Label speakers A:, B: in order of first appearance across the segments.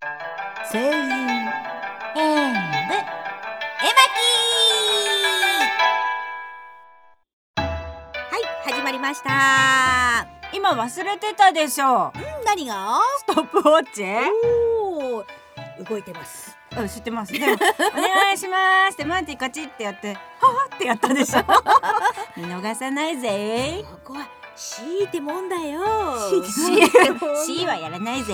A: 声優
B: 演舞絵巻。はい始まりました。
A: 今忘れてたでしょ。
B: 何が？
A: ストップウォッチ。
B: おー、動いてます。
A: 知ってます。でもお願いしますってマンティカチってやってはぁってやったでしょ。見逃さないぜ。
B: ここは C ってもんだよ。
A: C はやらないぜ。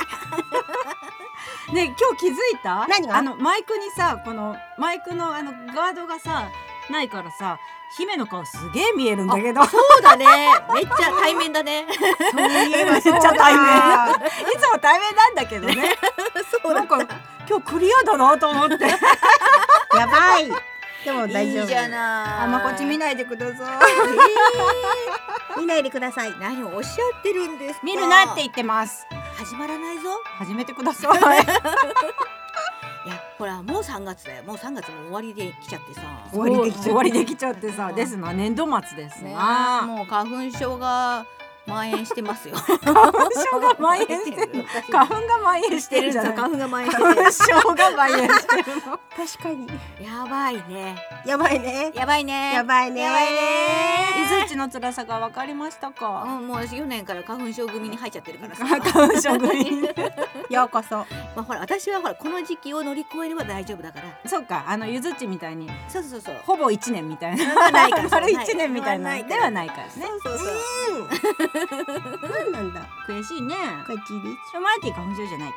A: ね、今日気づいた？
C: 何が？
A: マイクにさ、このマイクのガードがさないからさ、姫の顔すげえ見えるんだけど。
B: そうだね、めっちゃ対面だね。
A: そういえばめっちゃ対面。いつも対面なんだけどね。
B: そう
A: なんか今日クリアだなと思って。
C: やばい。でも大丈夫。
B: いいじゃない。
A: こっち見ないでください。
C: 見ないでください。
B: 何をおっしゃってるんですか？
A: 見るなって言ってます。
B: 始まらないぞ。
A: 始めてください。
B: いやほらもう3月だよ。もう3月も終わりできちゃってさ。
A: 終わりできちゃってさ。ですな、年度末です
B: ね。
A: な。
B: もう花粉症が蔓延してますよ。
A: 花粉症が蔓延してる。花粉が蔓延してるじゃない。
B: 花粉が蔓延してる。
A: 花粉症が蔓延してるの。
C: 確かに。
B: やばいね。
C: やばいね。
B: やばいね。
C: やばいね。
A: ゆずっちの辛さが分かりましたか？
B: もう私去年から花粉症組に入っちゃってるからさ。
A: 花粉症組に。
C: ようこそ。
B: まあほら私はほらこの時期を乗り越えれば大丈夫だから。
A: そうか、ゆずっちみたいに
B: そう
A: ほぼ1年みたいな。
B: ないから。
A: 丸1年みたいなではないからね。
B: そう
C: なんなんだ。
A: 悔しいね。
C: こっちで。
A: マーティ花粉症じゃないから。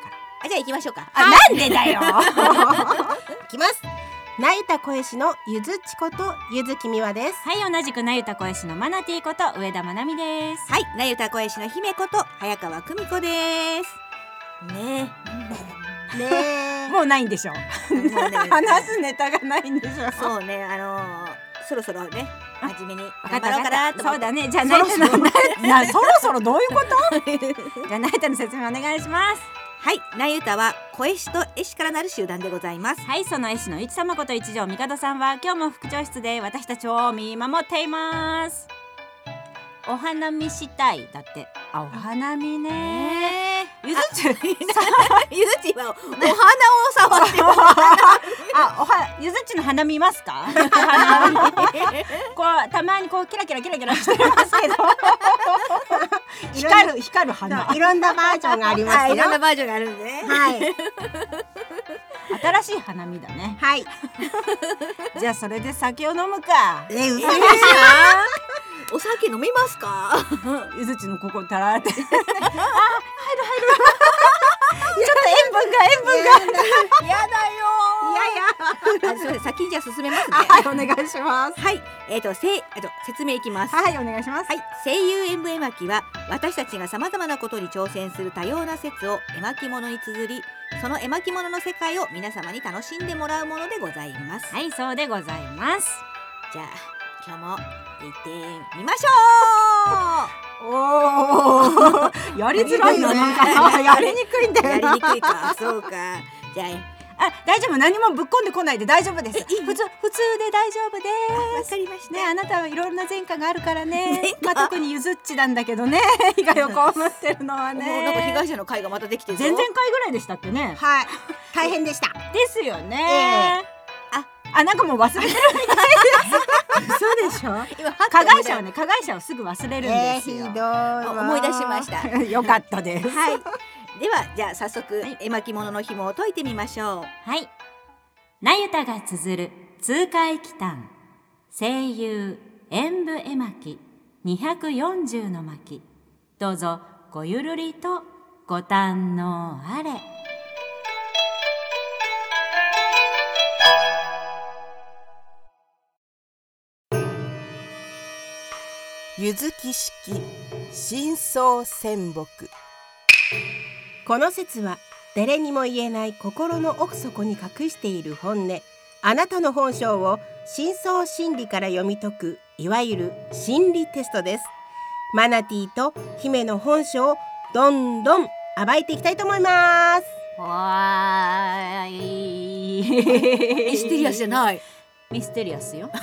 B: じゃあ行きましょうか。
A: なんでだよ。
C: いきます。なゆた声師のゆずっちことゆずきみわです。
A: はい、同じくなゆた声師のマナティこと上田まなみです。
B: はい、なゆた声師の姫こと早川久美子です。ね
C: ね
A: もうないんでしょ。話すネタがないんでしょ。
B: そうね、そろそろね真面目に頑張ろうかなと思って。
A: そうだね。じゃあなゆたのそろそろどういうこと？じゃあなゆたの説明お願いします。
B: はい、なゆたは声師と絵師からなる集団でございます。
A: はい、その絵師の一様こと一条帝さんは今日も副長室で私たちを見守っています。お花見したいだって。お花見ね。ゆずっち
B: ゆずっち今お花を触って
A: ゆずっちの花見ますか？こうたまにこうキラキラしてますけど。光る花。
C: いろんなバージョンがありますよ。
B: いろんなバージョンがあるんでね。
C: はい。
A: 新しい花見だね。
C: はい。
A: じゃあそれで酒を飲むか。
C: 嘘でし
B: お酒飲みますか？
A: ゆずっちのここたらって。入る。ちょっと塩分が。
B: やだよ。
C: いやいや。
B: 先にじゃあ進めますね。
A: はい、お願いします。
B: はい、説明いきます。
A: はい、お願いします。
B: はい、声優演舞絵巻は私たちがさまざまなことに挑戦する多様な説を絵巻物に綴り、その絵巻物の世界を皆様に楽しんでもらうものでございます。
A: はい、そうでございます。
B: じゃあ今日も行ってみましょ
A: う。やりづらいのなんかやりにくいんだよな。
B: やりにくいか。そうか。じゃあ
A: 大丈夫、何もぶっこんでこないで大丈夫です。普通で大丈夫です。
B: わかりました。
A: ね、あなたはいろんな前科があるからね。特にゆずっちなんだけどね。被害を被ってるのはね。
B: もうなんか被害者の会がまたできてる。
A: 前々回ぐらいでしたっけね。
C: はい。大変でした。
A: ですよね。なんかもう忘れてるみたいです。そうでしょ。加害者をすぐ忘れるんですよ。
C: ひどいわ。
B: 思い出しました。
A: よかったです。
B: はい。ではじゃあ早速絵巻物の紐を解いてみましょう。
A: はい。なゆたが綴る通海奇譚声優演舞絵巻240の巻、どうぞごゆるりとご堪能あれ。
C: ゆずき式深層泉木。この説は誰にも言えない心の奥底に隠している本音、あなたの本性を深層心理から読み解く、いわゆる心理テストです。マナティと姫の本性をどんどん暴いていきたいと思います。
B: わーい。ミステリアスじゃない。
A: ミステリアスよ。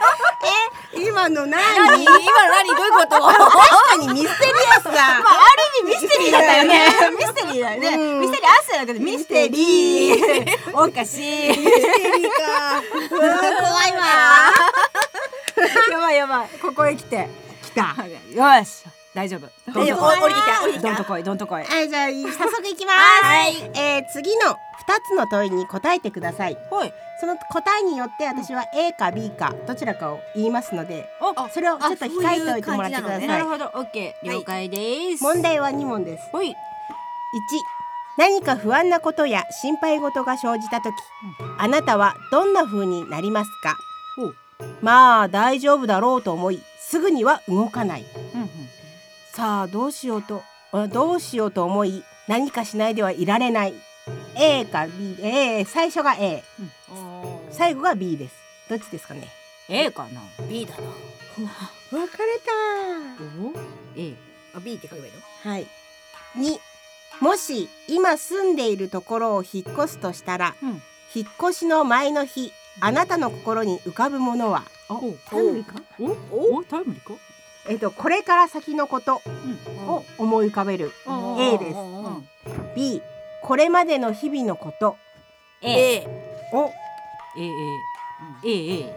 C: 今の何？
B: どういうこと？
C: 確かにミステリアスだ。
A: あるミステリーだったよね。ミステリーだよね。ミステリーアースだけどミステリーおかしい。
B: ミステリーか。怖いわ。
A: やばいやばい。ここへ来て。
C: 来た。
A: よし。大丈夫。
B: 降りてきた降りてきた。
A: どんとこいどんとこい。
C: はい、じゃあ早速いきます。
A: はい。
C: 次の2つの問いに答えてください。
A: はい。
C: その答えによって私は A か B かどちらかを言いますので、それをちょっと控えておいてもらってください。
A: なるほど。オッケー。了解です。
C: 問題は2問です。
A: はい。
C: 1、何か不安なことや心配事が生じたとき、あなたはどんな風になりますか？まあ大丈夫だろうと思い、すぐには動かない。さあどうしようと思い、何かしないではいられない。A か B、最初が A、最後が B です。どっちですかね？
A: A かな。
B: B だな。
C: 分かれた。
A: A。
B: B って書けばいいの？
C: はい。2、もし今住んでいるところを引っ越すとしたら、引っ越しの前の日、あなたの心に浮かぶものは？タイムリーか？
A: タイムリーか？
C: これから先のことを思い浮かべる A です。B、これまでの日々のこと。
A: A。
C: お
A: A。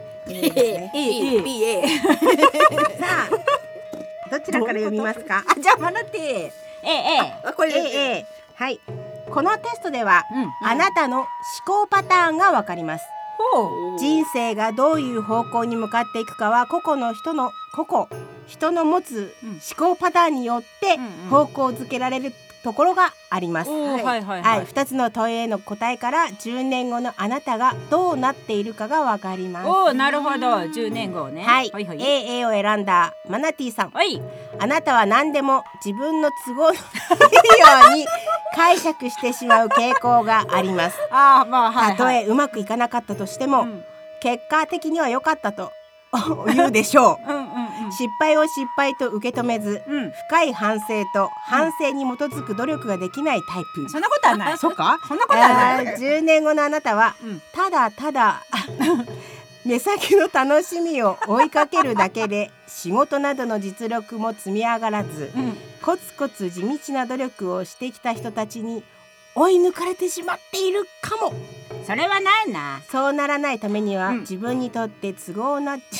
C: さあどちらから読みますか？
A: じゃあマナティー A。
B: これ
C: A。はい。このテストでは、あなたの思考パターンがわかります。人生がどういう方向に向かっていくかは個々人の持つ思考パターンによって方向づけられるところがあります。2つの問いへの答えから10年後のあなたがどうなっているかがわかります。
A: なるほど。10年後ね。
C: はい。A を選んだマナティさん。あなたは何でも自分の都合のいいように解釈してしまう傾向があります。たとえうまくいかなかったとしても、結果的には良かったと言うでしょう。失敗を失敗と受け止めず、深い反省と反省に基づく努力ができないタイプ。
A: そんなことはない。
C: そうか？
A: そんなことはない。
C: 10年後のあなたは、ただただ目先の楽しみを追いかけるだけで仕事などの実力も積み上がらず、コツコツ地道な努力をしてきた人たちに追い抜かれてしまっているかも。
A: それはないな。
C: そうならないためには、自分にとって不都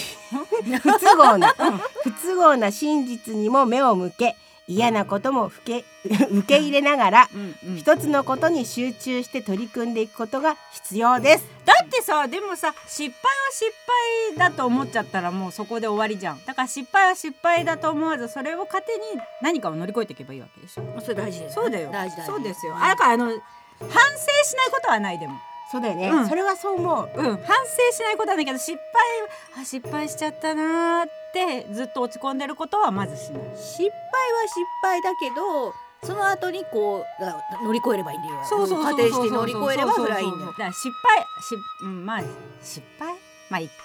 C: 合な真実にも目を向け、嫌なことも受け入れながら一つのことに集中して取り組んでいくことが必要です。
A: だってさ、でもさ、失敗は失敗だと思っちゃったらもうそこで終わりじゃん。だから失敗は失敗だと思わず、それを糧に何かを乗り越えていけばいいわけでしょ。
B: それ大事です。
A: そうだよ。
B: 大事。
A: そうですよ。だから反省しないことはない。でも
C: そうだよね、それはそう思う。
A: 反省しないことはないけど、失敗しちゃったなーってずっと落ち込んでることはまずしない。
B: 失敗は失敗だけど、その後にこう乗り越えればいいんだよ。仮定して乗り越えればそれはいいんだよ。
A: だから失敗まあいっか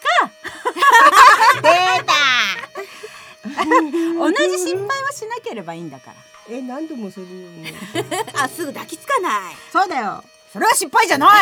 C: 出た
A: 同じ失敗はしなければいいんだから。
C: 何度もそれ言うの
B: すぐ抱きつかない。
C: そうだよ。
A: それは失敗じゃない。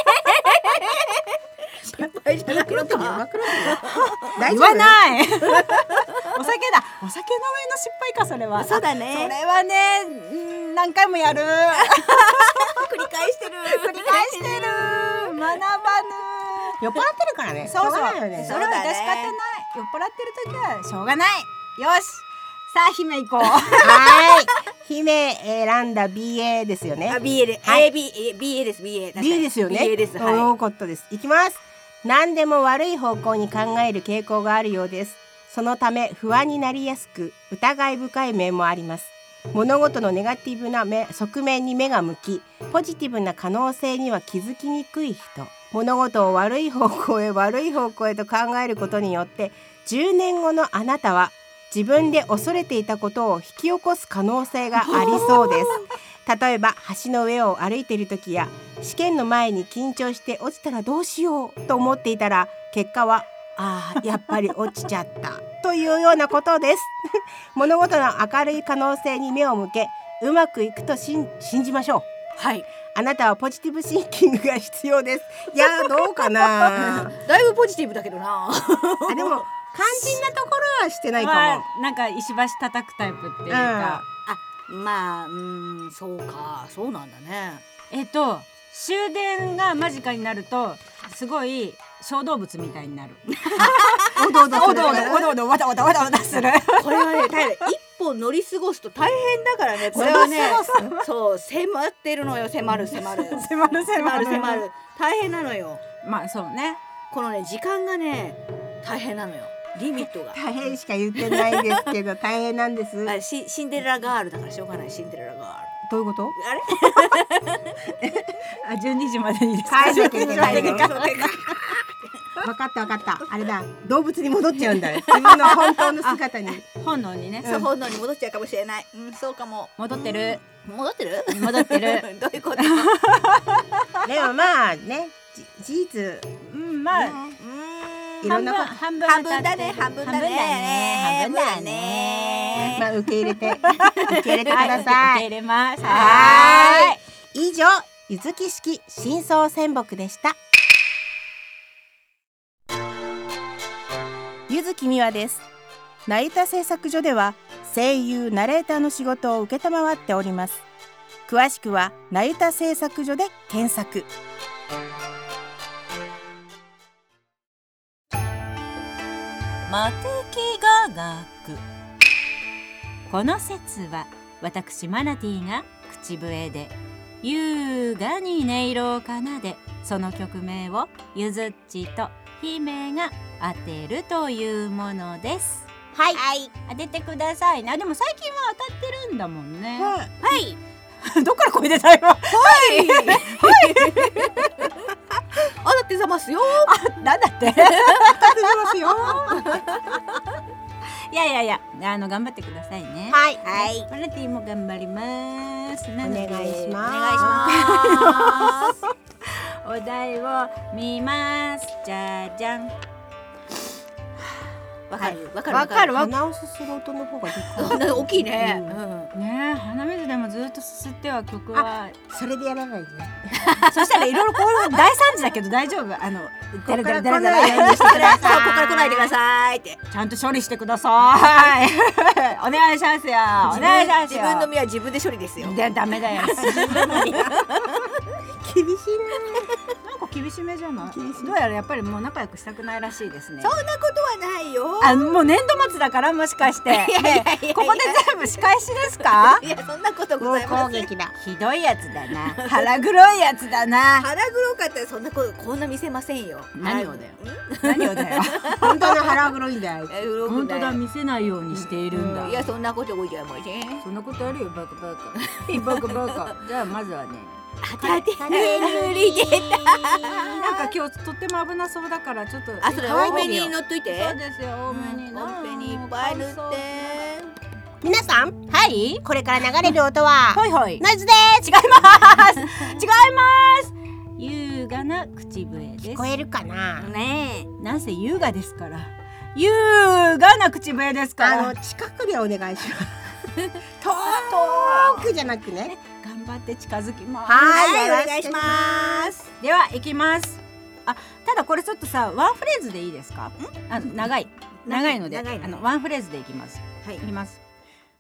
B: 失敗じゃないのか。
C: 言
A: わない。お酒だ。お酒の上の失敗か、それは。
B: そうだね。
A: それはね、何回もやる。
B: 繰り返してる。
A: 学ばぬ。
C: 酔っ払ってるからね。
A: そう。それは
B: そうだね。
A: 致し方ない。酔っ払ってる時はしょうがない。よし。さあ姫行こう。
C: はい。姫選んだ BA ですよね。
B: BA で、BA です。BA
C: ですよね。
B: BA です。
C: よかったです。いきます。何でも悪い方向に考える傾向があるようです。そのため不安になりやすく、疑い深い面もあります。物事のネガティブな側面に目が向き、ポジティブな可能性には気づきにくい人。物事を悪い方向へと考えることによって、10年後のあなたは自分で恐れていたことを引き起こす可能性がありそうです。例えば橋の上を歩いている時や、試験の前に緊張して落ちたらどうしようと思っていたら、結果はやっぱり落ちちゃったというようなことです。物事の明るい可能性に目を向け、うまくいくと信じましょう。
B: はい。
C: あなたはポジティブシンキングが必要です。どうかな。
B: だいぶポジティブだけどな。
C: でも肝心なところはしてないかも。
A: なんか石橋叩くタイプっていうか、
B: まあそうか、そうなんだね。
A: 終電が間近になるとすごい小動物みたいになる。
C: おどおど
A: おどおどわたわたわたわたする。
B: これはね、一本乗り過ごすと大変だからね。これはね、そう迫ってるのよ。迫る大変なのよ。
A: まあそうね。
B: このね時間がね大変なのよ。リミットが
C: 大変しか言ってないですけど大変なんです。
B: シンデレラガールだからしょうがない。シンデレラガール
C: どういうこと？
A: あれ12時までにです。
C: 帰んなきゃいけないの。分かったあれだ、動物に戻っちゃうんだよ。自分の本当の姿に
A: 本能にね。
B: そう、本能に戻っちゃうかもしれない。そうかも。
A: 戻ってる
B: どういうこと？
C: でもまあね、事実
A: まあ
C: いろんなこと
B: 半分だね。
C: まあ受け入れてください。
A: 受け入れます。
C: 以上、ゆずき式深層泉木でした。ゆずきみわです。なゆた製作所では声優ナレーターの仕事を受けたまわっております。詳しくはなゆた製作所で検索。
A: モテキ語学。この説は私マナティが口笛で優雅に音色を奏で、その曲名をゆずっちと姫が当てるというものです。
B: はい、
A: 当ててくださいね。でも最近は当たってるんだもんね。
B: はい
A: どっから声出たよ。
B: あだってざますよ。
A: なんだって
C: ますよ。
A: いや頑張ってくださいね。
C: はい
A: マナティも頑張ります。お
C: 願いします。
A: お題を見ます。じゃじゃん。
B: わかる。
C: 鼻をすする音の方がでかい。
B: 大きいね。
A: ねえ、鼻水でもずっとすすっては曲は
C: それでやらないで。
A: そしたらいろいろこう大惨事だけど大丈夫。
C: ここから来ないようにしてください。
B: ここから来ないでくださいって。
A: ちゃんと処理してください。お願いしますよ。お願いしますよ。
B: 自分の身は自分で処理ですよ。
A: ダメだよ。
C: 厳しい
A: なんか厳しめじゃない。どうやらやっぱりもう仲良くしたくないらしいですね。
B: そんなことはないよ。
A: もう年度末だからもしかして。ここで全部仕返しですか？
B: いやそんなことございません。
C: 攻撃だ。
A: ひどいやつだな。腹黒いやつだな。
B: 腹黒かったらそんなことこんな見せませんよ。
A: 何をだよ。何をだよ。
C: 本当の腹黒いんだよ。
A: 本当だ、見せないようにしているんだ。
B: いやそんなことございません。
A: そんなことあるよバカ。バカ。じゃあまずはね。
B: 当て塗り出た。
A: なんか今日とっても危なそうだからちょっと。
B: それ多めに乗っといて。
A: そうですよ。多めに
B: いっぱい塗って。
C: 皆さん、
A: はい。
C: これから流れる音は
A: はい。
C: ノイズです。
A: 違います。優雅な口笛です。
C: 聞こえるかな。
B: ね
A: え。なんせ優雅ですから。優雅な口笛ですから。
C: 近くでお願いします。遠くじゃなくね。
A: 頑張って近づきます。
B: はい、お願いします。
A: では行きます。ただこれちょっとさ、ワンフレーズでいいですか？長いので、ワンフレーズでいきます。はい、いきます。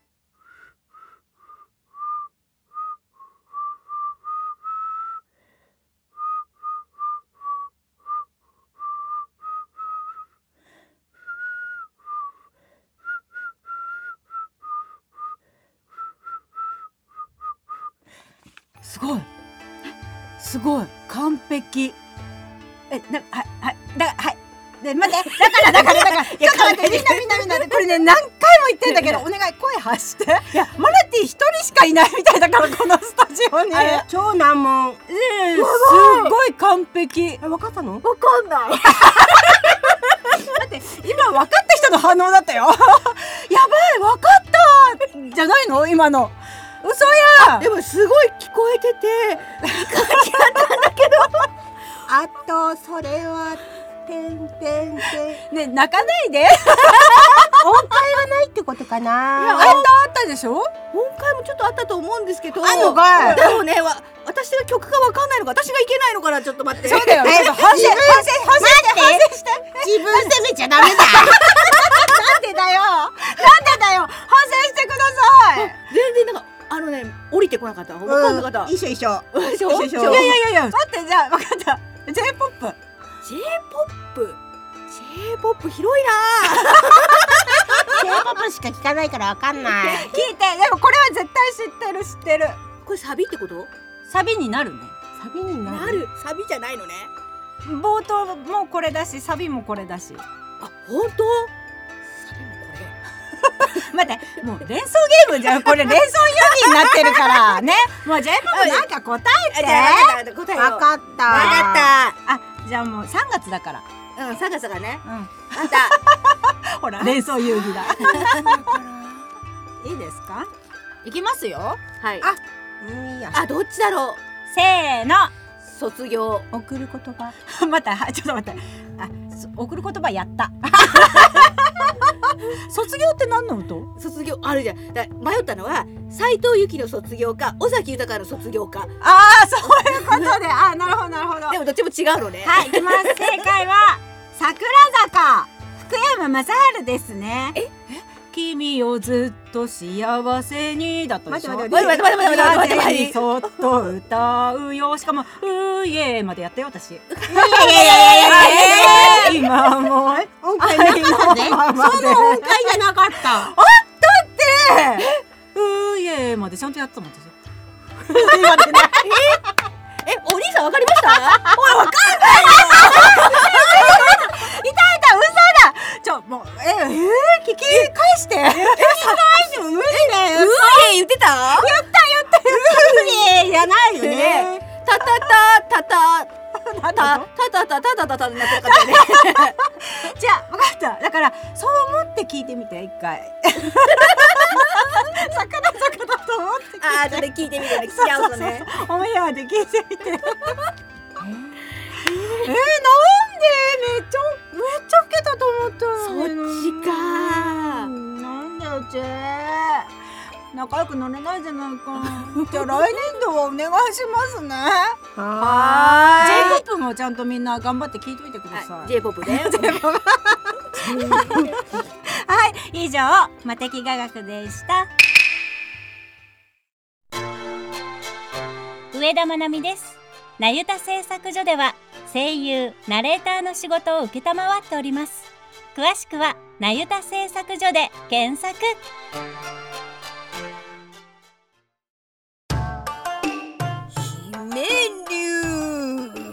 A: すごい完璧。はいで待って、だからちょっと待って、みんなこれね何回も言ってんだけどお願い声発して。いやマナティ一人しかいないみたいだからこのスタジオに。
C: 超難問。
A: すごい完璧。
C: 分かったの？
B: わかんない。
A: だって今分かった人の反応だったよ。やばい分かったじゃないの今の。嘘や。
B: でもすごい聞こえてていい感じだったんだけど。
C: あとそれは
A: ね、泣かないで。
C: 音階はないってことかな。
A: あったでしょ。
B: 音階もちょっとあったと思うんですけど。
C: あんのかい。
B: でもね、私が曲がわかんないのか、私がいけないのかな。ちょっと待って。
A: そうだよ。反省して。
C: 自分責めちゃダメだ。
A: なんでだよ。反省してください。
B: 全然なんか降りてこなかった。分かんなかった。
C: 一緒一緒。
B: 一緒
C: 一緒。
D: いや待って、じゃあ分かった。J-POP。
B: J-POP 広いな。
C: J-POP しか聞かないから分かんない。
D: 聞いて、でもこれは絶対知ってる。
B: これサビってこと？
D: サビになるね。
C: サビになる。
B: サビじゃないのね。
D: 冒頭もこれだし、サビもこれだし。
B: あ、本当？サビもこれ。
D: 待って、もう連想ゲームじゃん。これ連想遊戯になってるからね。もう J-POP なんか答えて。
B: 答えよ。
C: 分かった。
D: あ、じゃあもう3月だから。
B: 3月がね。
D: あ
B: んた。
D: ほら、連想遊戯だ。いいですか？いきますよ。
B: はい。
C: あ、
B: どっちだろう。
D: せーの。
B: 卒業。
C: 送る言葉。
D: 待って、ちょっと待って。送る言葉やった。卒業って何の音？
B: 卒業あるじゃん。迷ったのは斉藤由貴の卒業か尾崎豊の卒業か。
D: そういうことで、なるほどなるほど。
B: でもどっちも違うのね。
D: はい、いきます。正解は桜坂福山雅治ですね。君をずっと幸せにだったでしょ。
B: 待って
D: にそっと歌うよ。しかもういえまでやったよ私。今も
C: 音階なかったね。その音階じゃなかった。
D: ういえまでちゃんとやってたもん私。
B: お兄さんわかりました？
D: おいわかんないよ。いた嘘だ。もう聞き返して。聞き返しても無理だよ。
B: 言ってた？
D: 言ったじゃないよね。
B: タタタタタタタタタタタタになってなかったよね。
D: じゃあ分かった。だからそう思って聞いてみて一回。桜坂だと思って
B: それ聞いてみてね。聞き合うとね。
D: オンエアで聞いてみて。なんでめっちゃ老けたと思った
B: そっちか。
D: なんだよ仲良くなれないじゃないか。じゃあ来年度はお願いしますね。J-POP もちゃんとみんな頑張って聞いといてください。
B: J-POP ね。
D: はい、以上マテキ雅楽でした。
A: 上田まなみです。なゆた製作所では声優ナレーターの仕事を承っております。詳しくはなゆた製作所で検索。
B: 姫流清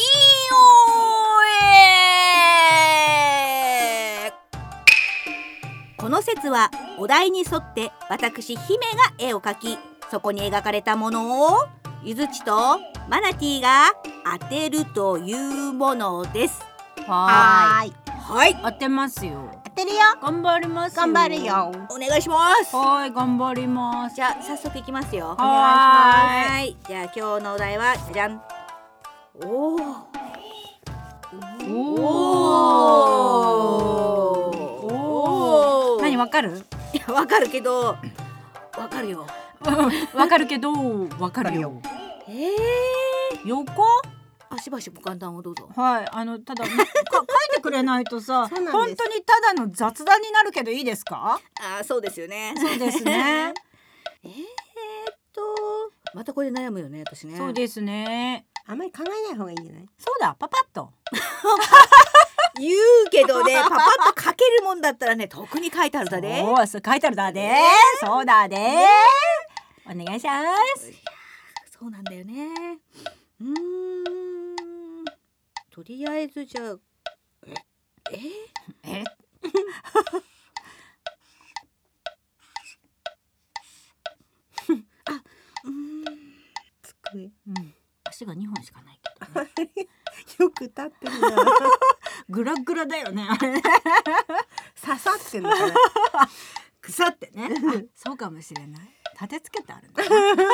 B: 江。この説はお題に沿って私姫が絵を描き、そこに描かれたものをゆずちとマナティーが当てるというものです。
D: はい、
B: 当
D: てますよ。
C: 当てるよ。
D: 頑張りますよ。
C: 頑張るよ。
B: お願いします。
D: はい、頑張ります。
B: じゃあ早速いきますよ。
D: お願いします。
B: はい、じゃあ今日のお題はじゃじゃん。
D: 何わかる？
B: いやわかるけどわかるよ。
D: わかるけどわかるよ。横？
B: しばしご簡単をどうぞ。
D: はい、ただ書いてくれないとさ、
C: 本
D: 当にただの雑談になるけどいいですか？
B: そうですよね。
D: そうですね。
B: またこれで悩むよね私ね。
D: そうですね。
C: あんまり考えない方がいいんじゃない？
D: そうだ、パパッと
B: 言うけどね、パパッと書けるもんだったらね、特に書いてあるだで。
D: そう書いてあるだで。そうだで。お願いします。
B: そうなんだよね。とりあえずじゃあ
C: 机。
D: 足が2本しかないけど、ね、
C: よく立ってるな。
D: グラグラだよね。
C: 刺さってるのかな。
D: 腐ってね。そうかもしれない。立てつけてあるんだ。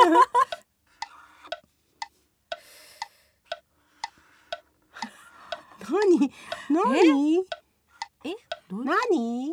C: 何？何？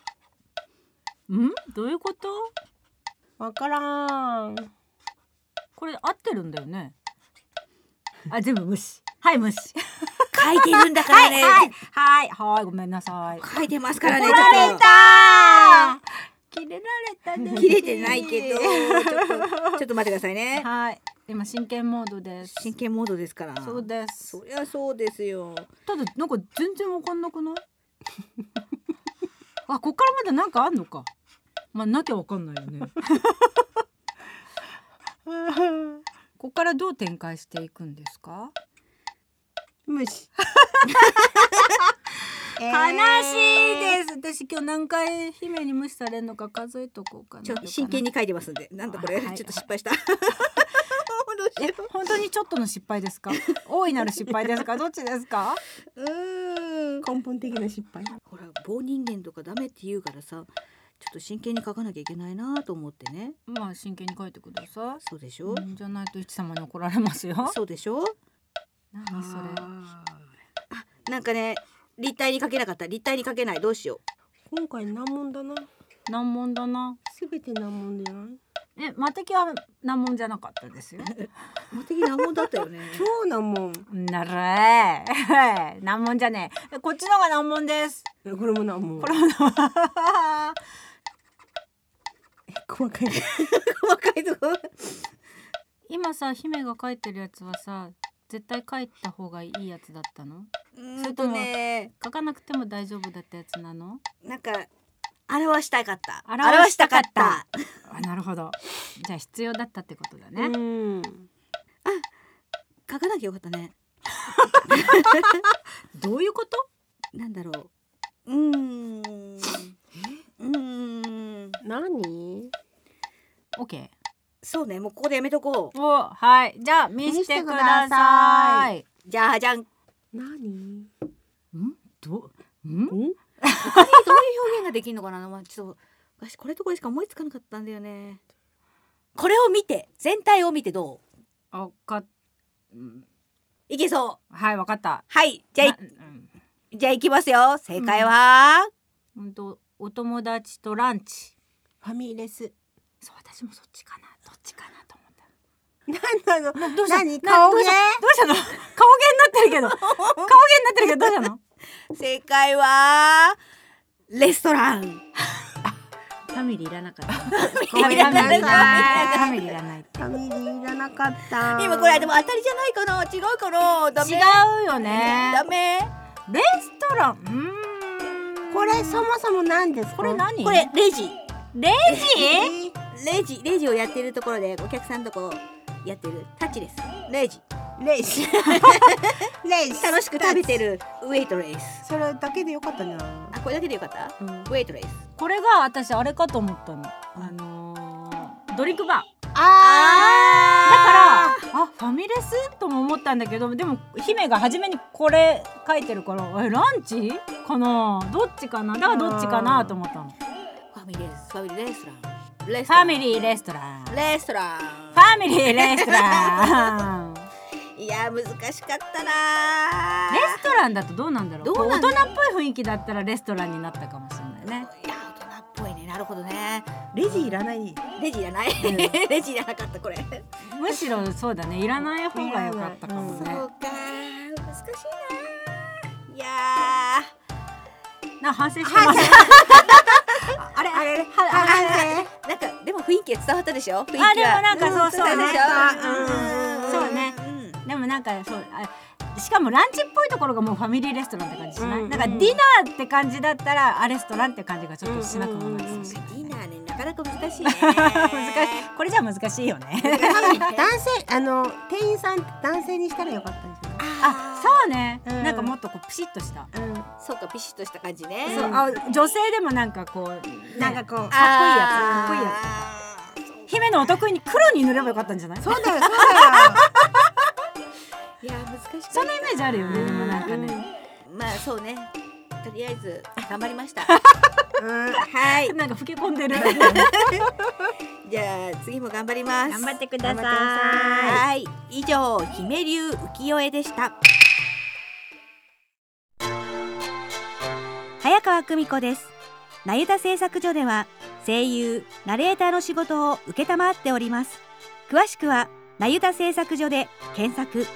D: どういうこと？
C: わからん。
D: これ合ってるんだよね。全部無視。はい無視。
B: 書いてるんだからね。
D: はいごめんなさい。
B: 書いてますからね。
D: 怒られた。 切れられたね。
B: 切れてないけどちょっと待ってくださいね。
D: はい、今真剣モードです。
B: 真剣モードですから。
D: そうです。
B: そりゃそうですよ。
D: ただなんか全然わかんなくない？あ、こっからまだなんかあんのか。まあなきゃわかんないよね。こっからどう展開していくんですか？
C: 無視。
D: 悲しいです。私今日何回姫に無視されるのか数えとこうかな。
B: 真剣に書いてますんで。なんだこれ、
D: はい、
B: ちょっと失敗した。
D: 本当にちょっとの失敗ですか？大いなる失敗ですか？どっちですか？
C: 根本的な失敗。
B: ほら棒人間とかダメって言うからさ、ちょっと真剣に書かなきゃいけないなと思ってね。
D: まあ真剣に書いてください。
B: そうでしょ。
D: じゃないと一様に怒られますよ。
B: そうでしょ。
D: 何それ。
B: なんかね、立体に書けなかった。立体に書けない。どうしよ
C: う。今回難問だな。
D: 難問だな。
C: すべて難問じゃない？
D: マテキは難問じゃなかったですよ。
B: マテキ難問だったよね。
C: 超難問。
D: なれー。難問じゃねえ。こっちのが難問です。
C: これも難問。
D: これも難問。
C: 細かい。
B: 細かいとこ。
D: 今さ、姫が書いてるやつはさ、絶対書いた方がいいやつだったの？それとも書かなくても大丈夫だったやつなの？
B: なんか表したかった。
D: 表したかった。あ、なるほど。じゃあ必要だったってことだね。
B: あ、書かなきゃよかったね。
D: どういうこと？
B: なんだろう。
C: 何？
B: オッケー。そうね、もうここでやめとこう。
D: お、はい。じゃあ見せてください。
B: じゃあじゃん。
C: 何？
B: どういう表現ができるのかな。ちょっと私これとこれしか思いつかなかったんだよね。これを見て、全体を見てどう？いけそう。
D: はい、わかった。
B: はい、じゃあいきますよ。正解は、
D: お友達とランチ。
C: ファミレス。
D: そう、私もそっちかな。どっちかなと思った。
C: 何なの？何？
D: 顔芸？どうしたの？顔芸になってるけど。顔芸になってるけどどうしたの？
B: 正解はレストラン。
D: ファミリーいらなかった。
B: ファミリーいらない。
D: ファミリーいらない。
C: ファミリーいらなかった。
B: 今これでも当たりじゃないかな。違うかな。ダメ。
D: 違うよね。
B: ダメ。
D: レストラン。
C: これそもそも何ですか？
D: これ何？
B: これレジ。
D: レ
B: ジをやってるところでお客さんとこやってるタッチです。レジ楽しく食べてるウェイトレス。
C: それだけでよかったんじゃない？
B: あ、これだけでよかった、ウェイトレス。
D: これが私あれかと思ったの。ドリンクバー。だからファミレスとも思ったんだけど、でも姫が初めにこれ書いてるから、ランチかな、どっちかな、だからどっちかなと思ったの。
B: ファミリーレストラン。
D: ファミリーレストラン。
B: フ
D: ァミリーレストラン。
B: いや難しかったな。
D: レストランだとどうなんだろう。大人っぽい雰囲気だったらレストランになったかもしれないね。
B: いや大人っぽいね。なるほどね。
C: レジいらない。
B: レジいらなかった。これ
D: むしろそうだね、いらない方が良かったかもね。
B: そうか、難しいな。いや
D: 反省してます。あれ
B: なんかでも雰囲気伝わったでしょ。雰囲気
D: は。でもなんかそうね。そうね。でもなんかそう、しかもランチっぽいところがもうファミリーレストランって感じしない？なんかディナーって感じだったらレストランって感じがちょっとしなくもないですし。
B: ディナーね、なかなか難しいね。
D: これじゃ難しいよね。
C: 男性店員さん男性にしたらよかったんじゃない？
D: そうね。なんかもっとこうピシッとした。
B: そうか、ピシッとした感じね。
D: 女性でもなんかこうなんかこうかっこいいやつ。かっこいいやつ。姫のお得意に黒に塗ればよかったんじゃない？
C: そうだよ。
B: いや難しい。
D: そんなイメージあるよね。でもなんかね。
B: まあそうね。とりあえず頑張りました。はい。
D: なんか老け込んでる。
B: じゃあ次も頑張ります。
D: 頑張ってください。
B: はい。以上、姫流浮世絵でした。
E: 早川久美子です。なゆた製作所では声優、ナレーターの仕事を承っております。詳しくはなゆた製作所で検索。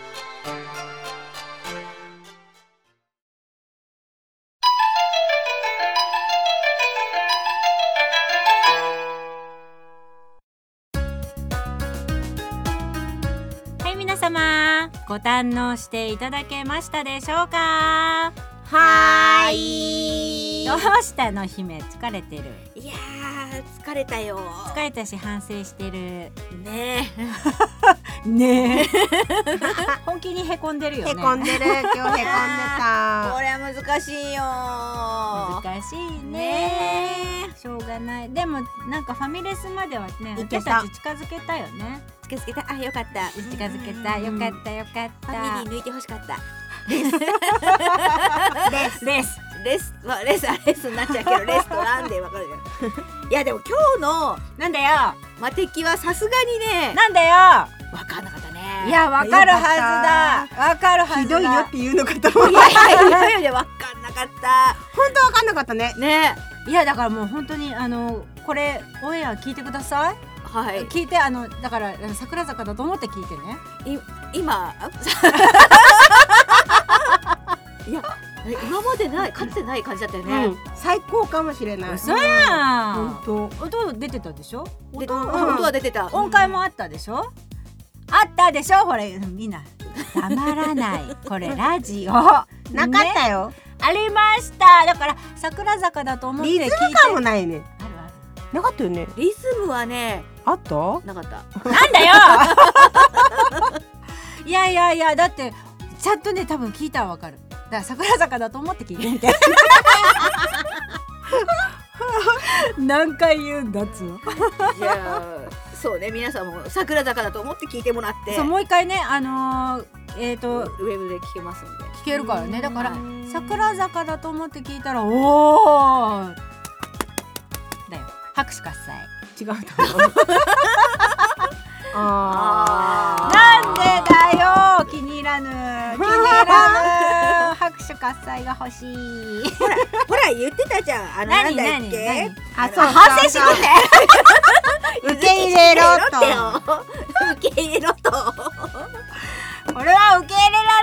A: さん、ご堪能していただけましたでしょうか？
C: はーい。
A: どうしたの姫、疲れてる？
B: いやー疲れたよ。
A: 疲れたし反省してる
B: ね
A: ねえ本気にへこんでるよね。
C: へこんでる。今日へこんでた。
B: これは難しいよ。
A: 難しいね。しょうがない。でもなんかファミレスまではね、
C: 行けた
A: 私たち近づけたよね。
B: 近づけた。あ、よかった。
A: 近づけた。よかったよかっ
B: ファ
A: た。
B: ミリー抜いてほしかった。
A: レース
B: レスになっちゃうけどレストランでわかるじゃん。いやでも今日の
A: なんだよ
B: マテキはさすがにね
A: なんだよ。
B: わかんなかったね。
A: いやわかるはずだ。わかるはずだ。
C: ひどいよって言うのかと思う。
B: いやいやわかんなかった
C: 本当わかんなかったね。
B: ね。
A: いやだからもう本当にこれオンエア聞いてください。
B: はい
A: 聞いてだから桜坂だと思って聞いてね。
B: 今いや今までないかつてない感じだったよね。
C: うん、最高かもしれない。
A: 嘘やん。
C: 本
A: 音出てたでしょ。
B: で音は出てた。
A: 音階もあったでしょ。あったでしょ。これみんな黙らないこれラジオ
C: 当。なかったよ。
A: ありました。だから桜坂だと思って聞いて。
C: リズム感もないね。
A: あるある。
C: なかったよね。
B: リズムはね
C: あった？
B: なかった。
A: なんだよいやだってちゃんとね多分聞いたらわかる。だから桜坂だと思って聞いてみて何回言うんだっつうの。
B: じゃあそうね、皆さんも桜坂だと思って聞いてもらって
A: そうもう一回ね
B: ウェブで聞けますんで。
A: 聞けるからね。だから桜坂だと思って聞いたらおーだよ。拍手喝采。
C: 違うと思う。
A: なんでだよ。気に入らぬ拍手喝采が欲しい。
B: ほら言ってたじゃん。なんだっけ？
C: あ、そう
A: 反省しろって
C: 受け入れろと。
B: 受け入れろと。
A: 俺は受け入れら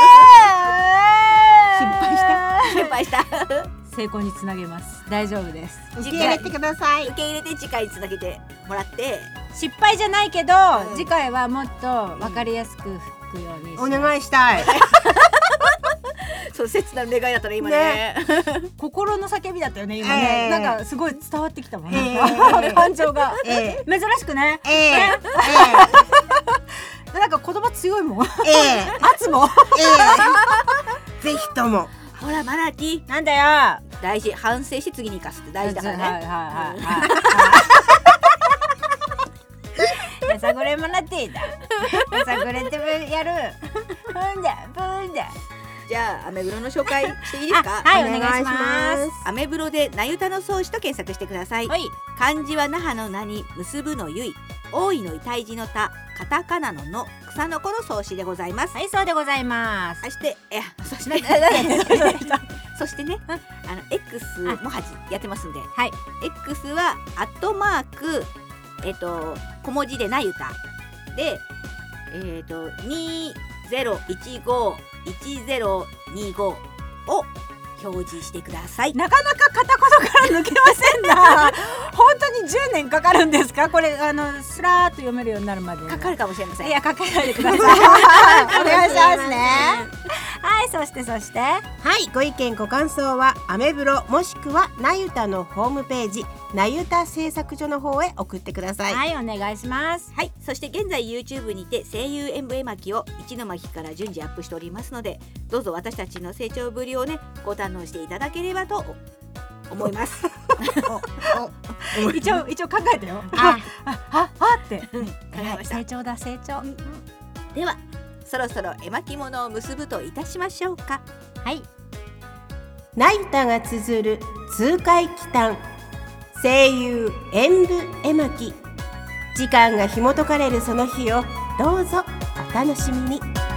A: れず。
B: 失敗した
A: 成功につなげます。大丈夫です。
C: 受け入れてください。
B: 受け入れて次回につなげてもらって。
A: 失敗じゃないけど、
B: うん
A: 次回はもっと分かりやすく吹くようにします。
C: お願いしたい。
B: そう切なる願いだったね今ね。
A: 心の叫びだったよね今ね、なんかすごい伝わってきたもん、なんか感情が、珍しくね、なんか言葉強いもん、圧も、
C: ぜひとも。
B: ほらマナティ
A: なんだよ
B: 大事。反省して次に生かすって大事だからね。
A: やさぐれもなっていた。やさぐれてやる。ブンだブンだ。
B: じゃあアメブロの紹介していいですか？
A: はい、お願いします。
B: アメブロでなゆたの草子と検索してください。
A: はい。
B: 漢字は那覇の名に結ぶのゆい、大いのいたい字のた、カタカナのの、草の子の草子でございます。
A: はい、そうでございます。
B: そしてそしてそしてね、X もやってますんで、
A: はい。
B: X は小文字でなゆたで20151025を表示してください。
A: なかなか片言から抜けませんな。本当に10年かかるんですか？これスラーっと読めるようになるまで。
B: かかるかもしれません。
A: いや、かかないでください。お願いしますね。はい、そして
C: はい、ご意見ご感想はアメブロもしくはなゆたのホームページなゆた製作所の方へ送ってください。
A: はい、お願いします。
B: はい、そして現在 YouTube にて声優演舞絵巻を一の巻から順次アップしておりますので、どうぞ私たちの成長ぶりをねご堪能していただければと思います。
A: 一応考えてよ。って
B: 考えました。
A: 成長だ成長。
B: ではそろそろ絵巻物を結ぶといたしましょうか。
A: はい。
C: なゆたが綴る痛快奇譚声優演舞絵巻、時間が紐解かれるその日をどうぞお楽しみに。